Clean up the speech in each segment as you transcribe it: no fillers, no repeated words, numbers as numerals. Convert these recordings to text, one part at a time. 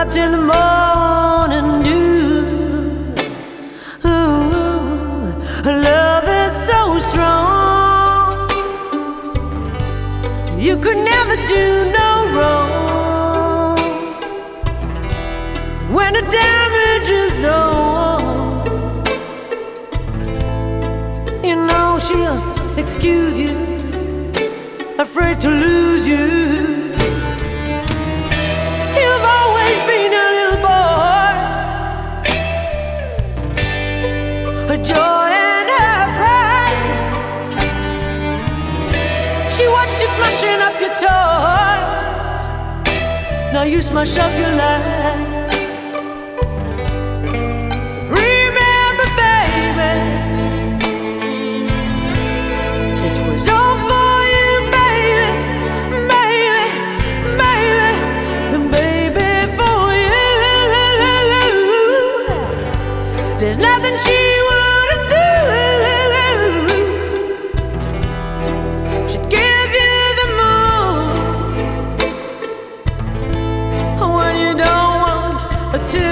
up till the morning dew. Ooh, love is so strong, you could never do no wrong. And when the damage is done, you know she'll excuse you, afraid to lose you. You've always been a little boy, her joy and her pride. She watched you smashing up your toys, now you smash up your life. Remember, baby, it was all for you, baby, baby, baby, and baby for you. There's nothing she wouldn't do. She'd give you the moon when you don't want her to.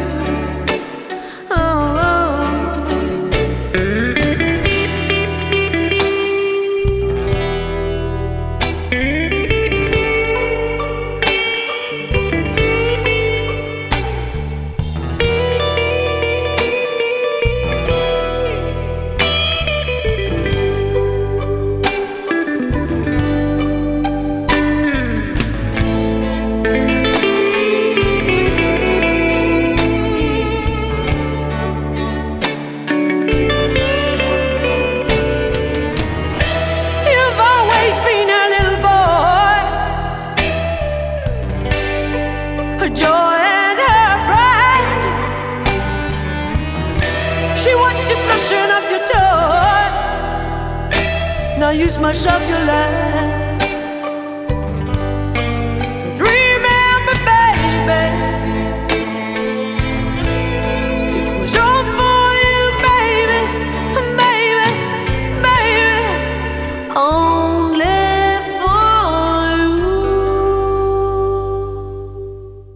Her joy and her pride. She watched you smashing up your toys, now you smash up your life. But remember, baby, it was all for you, baby, baby, baby. Oh.